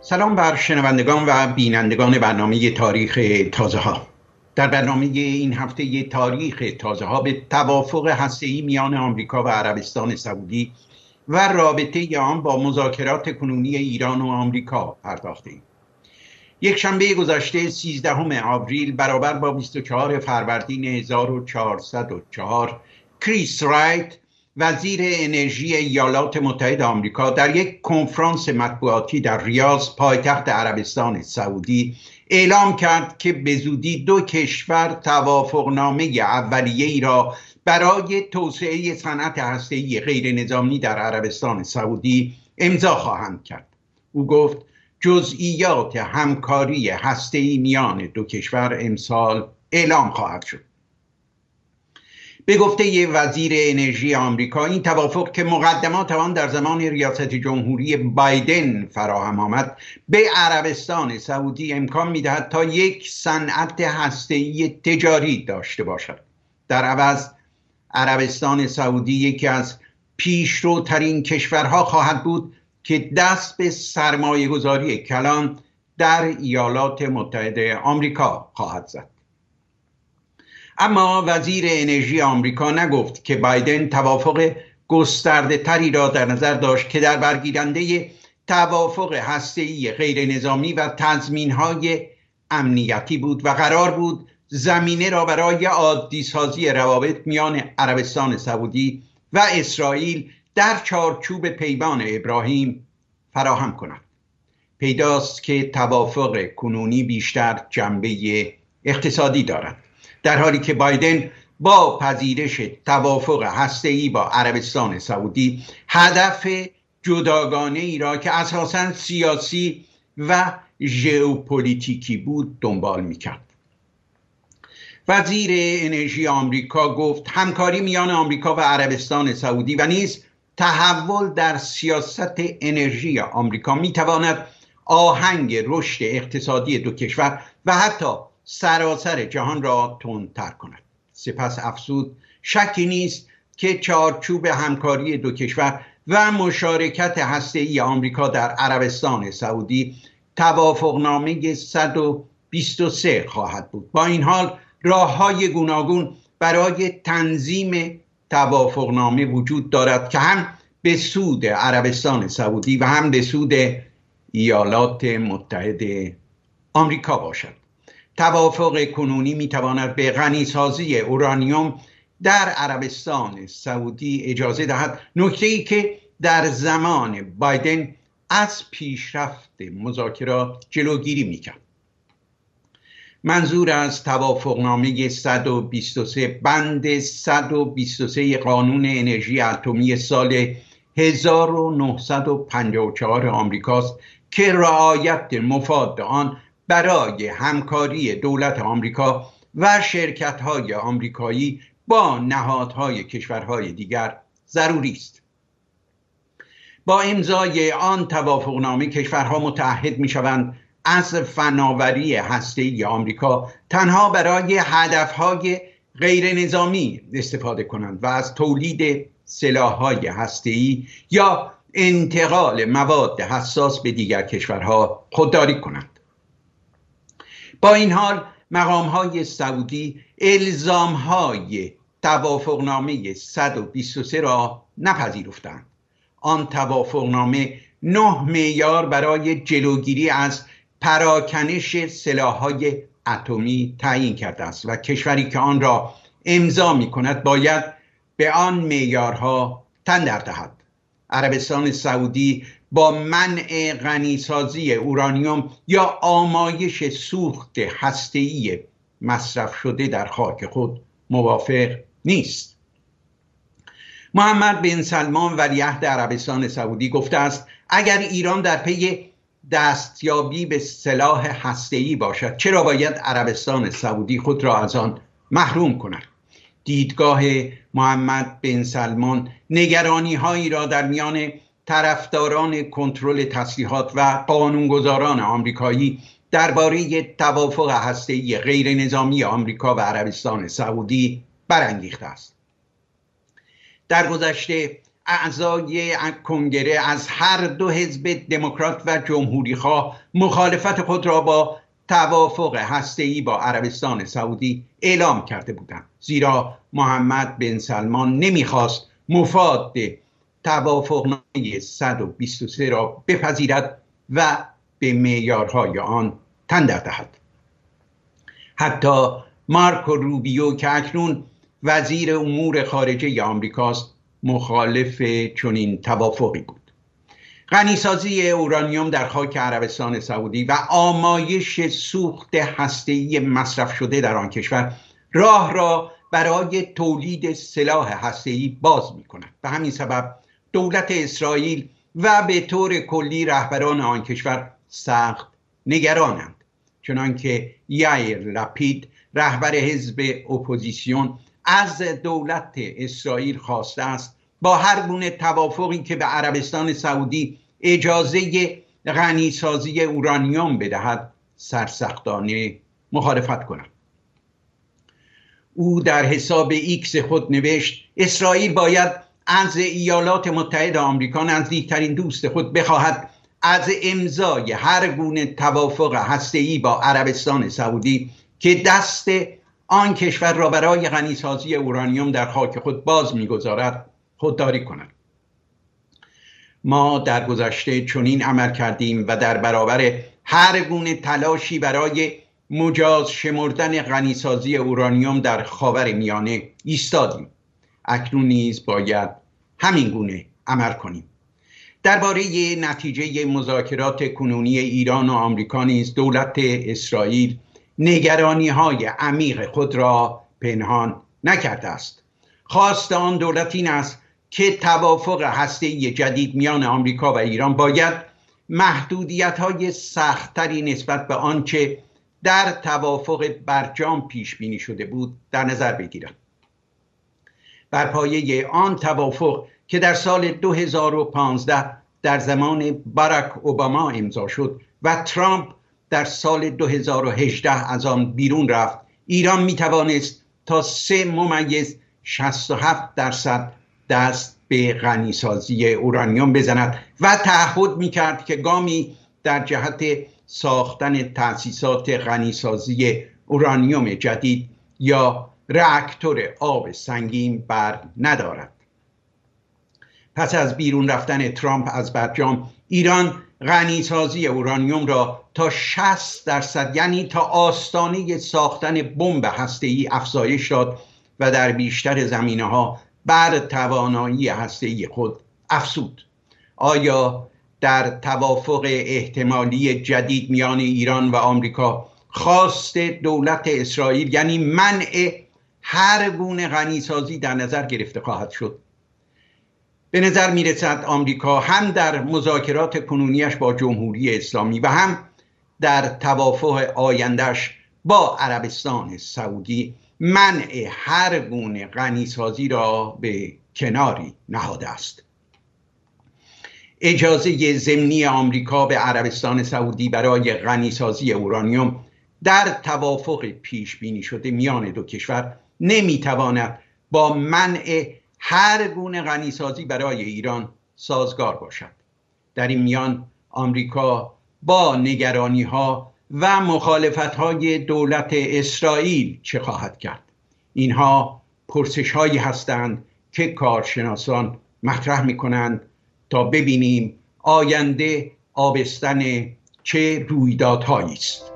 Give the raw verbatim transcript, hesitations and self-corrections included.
سلام بر شنوندگان و بینندگان برنامه تاریخ تازه ها. در برنامه این هفته تاریخ تازه ها به توافق هسته‌ای میان آمریکا و عربستان سعودی و رابطه آن با مذاکرات کنونی ایران و آمریکا پرداختیم. یک شنبه گذشته سیزدهم آوریل برابر با بیست و چهارم فروردین هزار و چهارصد و چهار کریس رایت وزیر انرژی ایالات متحده آمریکا در یک کنفرانس مطبوعاتی در ریاض پایتخت عربستان سعودی اعلام کرد که به زودی دو کشور توافقنامه اولیه‌ای را برای توسعه صنعت هسته‌ای غیر نظامی در عربستان سعودی امضا خواهند کرد. او گفت جزئیات همکاری هسته‌ای میان دو کشور امسال اعلام خواهد شد. به گفته وزیر انرژی آمریکا این توافق که مقدمات آن در زمان ریاست جمهوری بایدن فراهم آمد به عربستان سعودی امکان می‌دهد تا یک صنعت هسته‌ای تجاری داشته باشد. در عوض عربستان سعودی یکی از پیشروترین کشورها خواهد بود که دست به سرمایه‌گذاری کلان در ایالات متحده آمریکا خواهد زد. اما وزیر انرژی آمریکا نگفت که بایدن توافق گسترده تری را در نظر داشت که در برگیرنده توافق هسته‌ای غیر نظامی و تضمین‌های امنیتی بود و قرار بود زمینه را برای عادی سازی روابط میان عربستان سعودی و اسرائیل در چارچوب پیمان ابراهیم فراهم کند. پیداست که توافق کنونی بیشتر جنبه اقتصادی دارد، در حالی که بایدن با پذیرش توافق هسته‌ای با عربستان سعودی هدف جداگانه ای را که اساساً سیاسی و ژئوپلیتیکی بود دنبال می‌کرد. وزیر انرژی آمریکا گفت همکاری میان آمریکا و عربستان سعودی و نیز تحول در سیاست انرژی آمریکا می‌تواند آهنگ رشد اقتصادی دو کشور و حتی سراسر جهان را تندتر کند. سپس افزود شکی نیست که چارچوب همکاری دو کشور و مشارکت هسته‌ای آمریکا در عربستان سعودی توافقنامه صد و بیست و سه خواهد بود. با این حال راه‌های گوناگون برای تنظیم توافقنامه وجود دارد که هم به سود عربستان سعودی و هم به سود ایالات متحده آمریکا باشد. توافق کنونی میتواند به غنیسازی اورانیوم در عربستان سعودی اجازه دهد، نکته‌ای که در زمان بایدن از پیشرفت مذاکرات جلوگیری میکرد. منظور از توافقنامه صد و بیست و سه بند صد و بیست و سه قانون انرژی اتمی سال هزار و نهصد و پنجاه و چهار آمریکاست که رعایت مفاد آن برای همکاری دولت آمریکا و شرکت‌های آمریکایی با نهادهای کشورهای دیگر ضروری است. با امضای آن توافقنامه کشورها متعهد می‌شوند از فناوری هسته‌ای آمریکا تنها برای هدفهای غیر نظامی استفاده کنند و از تولید سلاح‌های هسته‌ای یا انتقال مواد حساس به دیگر کشورها خودداری کنند. با این حال مقام‌های سعودی الزام‌های توافقنامه صد و بیست و سه را نپذیرفتند. آن توافقنامه نه معیار برای جلوگیری از پراکنش سلاح‌های اتمی تعیین کرده است و کشوری که آن را امضا می‌کند باید به آن معیارها تن در دهد. عربستان سعودی با منع غنیسازی اورانیوم یا آمایش سوخت هسته‌ای مصرف شده در خاک خود موافق نیست. محمد بن سلمان ولیعهد عربستان سعودی گفته است اگر ایران در پی دستیابی به سلاح هسته‌ای باشد چرا باید عربستان سعودی خود را از آن محروم کند؟ دیدگاه محمد بن سلمان نگرانی هایی را در میان طرفداران کنترل تسلیحات و قانونگذاران آمریکایی درباره توافق هسته‌ای غیر نظامی آمریکا و عربستان سعودی برانگیخته است. در گذشته اعضای کنگره از هر دو حزب دموکرات و جمهوری خواه مخالفت خود را با توافق هسته‌ای با عربستان سعودی اعلام کرده بودند، زیرا محمد بن سلمان نمیخواست مفاد توافقنامه صد و بیست و سه را بپذیرد و به معیارهای آن تن دهد. حتی مارکو روبیو که اکنون وزیر امور خارجه آمریکاست مخالف چنین توافقی بود. غنیسازی اورانیوم در خاک عربستان سعودی و آمایش سوخت هسته‌ای مصرف شده در آن کشور راه را برای تولید سلاح هسته‌ای باز می‌کند. به همین سبب دولت اسرائیل و به طور کلی رهبران آن کشور سخت نگرانند، چنانکه یائیر لپید رهبر حزب اپوزیسیون از دولت اسرائیل خواسته است با هر گونه توافقی که به عربستان سعودی اجازه غنیسازی اورانیوم بدهد سرسختانه مخالفت کند. او در حساب ایکس خود نوشت اسرائیل باید از ایالات متحده آمریکا نزدیکترین دوست خود بخواهد از امضای هر گونه توافق هسته‌ای با عربستان سعودی که دست آن کشور را برای غنیسازی اورانیوم در خاک خود باز می‌گذارد خودداری کند. ما در گذشته چنین عمل کردیم و در برابر هر گونه تلاشی برای مجاز شمردن غنیسازی اورانیوم در خاورمیانه ایستادیم. اکنون نیز باید همین گونه عمل کنیم. درباره نتیجه مذاکرات کنونی ایران و آمریکا نیز دولت اسرائیل نگرانی‌های عمیق خود را پنهان نکرده است. خواست آن دولت این است که توافق هسته‌ای جدید میان آمریکا و ایران باید محدودیت‌های سخت‌تری نسبت به آنچه در توافق برجام پیش بینی شده بود در نظر بگیرد. بر پایه آن توافق که در سال دو هزار و پانزده در زمان باراک اوباما امضا شد و ترامپ در سال دو هزار و هجده از آن بیرون رفت، ایران می توانست تا سه ممیز شصت و هفت درصد دست به غنیسازی اورانیوم بزند و تعهد می کرد که گامی در جهت ساختن تأسیسات غنیسازی اورانیوم جدید یا راکتور آب سنگین بر ندارد. پس از بیرون رفتن ترامپ از برجام، ایران غنیسازی اورانیوم را تا شصت درصد یعنی تا آستانه ساختن بمب هسته‌ای افزایش داد و در بیشتر زمینه‌ها بر توانایی هسته‌ای خود افزود. آیا در توافق احتمالی جدید میان ایران و آمریکا خواست دولت اسرائیل یعنی منع هر گونه غنیسازی در نظر گرفته خواهد شد؟ به نظر می رسد آمریکا هم در مذاکرات کنونیش با جمهوری اسلامی و هم در توافق آیندهش با عربستان سعودی منع هر گونه غنیسازی را به کناری نهاده است. اجازه ضمنی آمریکا به عربستان سعودی برای غنیسازی اورانیوم در توافق پیش بینی شده میان دو کشور نمیتواند با منع هر گونه غنیسازی برای ایران سازگار باشد. در این میان آمریکا با نگرانی‌ها و مخالفت‌های دولت اسرائیل چه خواهد کرد؟ اینها پرسش‌هایی هستند که کارشناسان مطرح می‌کنند تا ببینیم آینده آبستن چه رویدادهایی است.